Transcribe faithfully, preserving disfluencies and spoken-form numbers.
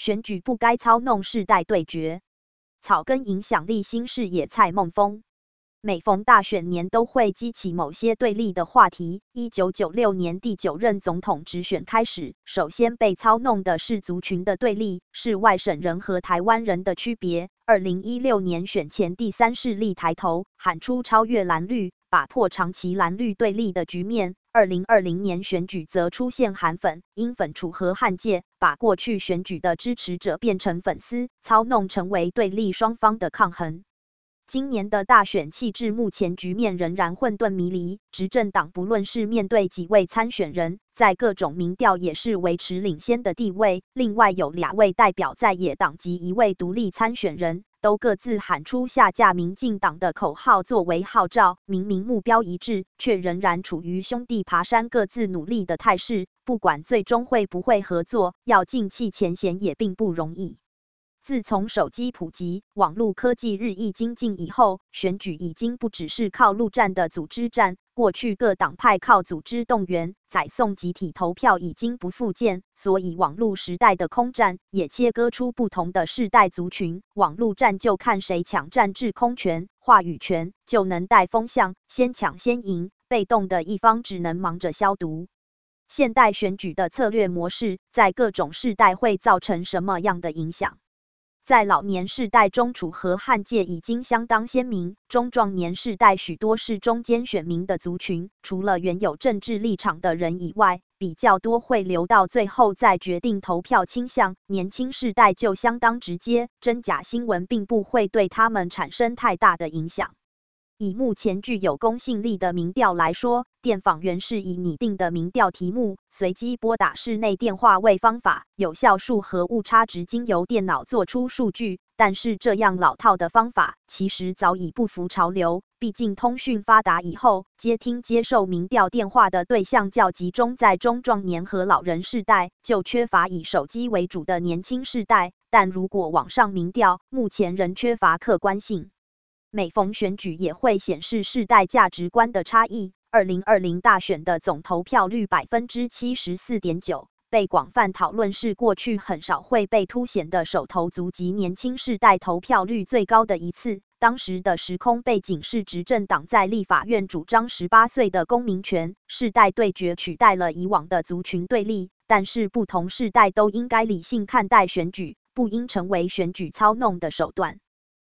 选举不该操弄世代对决。草根影响力新视野蔡孟峰。每逢大选年都会激起某些对立的话题。一九九六年第九任总统直选开始，首先被操弄的是族群的对立，是外省人和台湾人的区别。二零一六年选前，第三势力抬头，喊出超越蓝绿，打破长期蓝绿对立的局面。二零二零年选举则出现韩粉、英粉楚河汉界，把过去选举的支持者变成粉丝，操弄成为对立双方的抗衡。今年的大选气质，目前局面仍然混沌迷离。执政党不论是面对几位参选人，在各种民调也是维持领先的地位。另外有两位代表在野党及一位独立参选人，都各自喊出下架民进党的口号作为号召，明明目标一致，却仍然处于兄弟爬山各自努力的态势。不管最终会不会合作，要尽弃前嫌也并不容易。自从手机普及，网络科技日益精进以后，选举已经不只是靠陆战的组织战。过去各党派靠组织动员、载送集体投票已经不复见，所以网络时代的空战也切割出不同的世代族群。网络战就看谁抢占制空权、话语权，就能带风向，先抢先赢，被动的一方只能忙着消毒。现代选举的策略模式，在各种世代会造成什么样的影响？在老年世代中，楚河汉界已经相当鲜明，中壮年世代许多是中间选民的族群，除了原有政治立场的人以外，比较多会留到最后再决定投票倾向。年轻世代就相当直接，真假新闻并不会对他们产生太大的影响。以目前具有公信力的民调来说，电访员是以拟定的民调题目，随机拨打室内电话为方法，有效数和误差值经由电脑做出数据。但是这样老套的方法，其实早已不符潮流。毕竟通讯发达以后，接听接受民调电话的对象较集中在中壮年和老人世代，就缺乏以手机为主的年轻世代。但如果网上民调，目前仍缺乏客观性。每逢选举也会显示世代价值观的差异。二零二零大选的总投票率 百分之七十四点九， 被广泛讨论是过去很少会被凸显的首投族及年轻世代投票率最高的一次。当时的时空背景是执政党在立法院主张十八岁的公民权，世代对决取代了以往的族群对立。但是不同世代都应该理性看待选举，不应成为选举操弄的手段。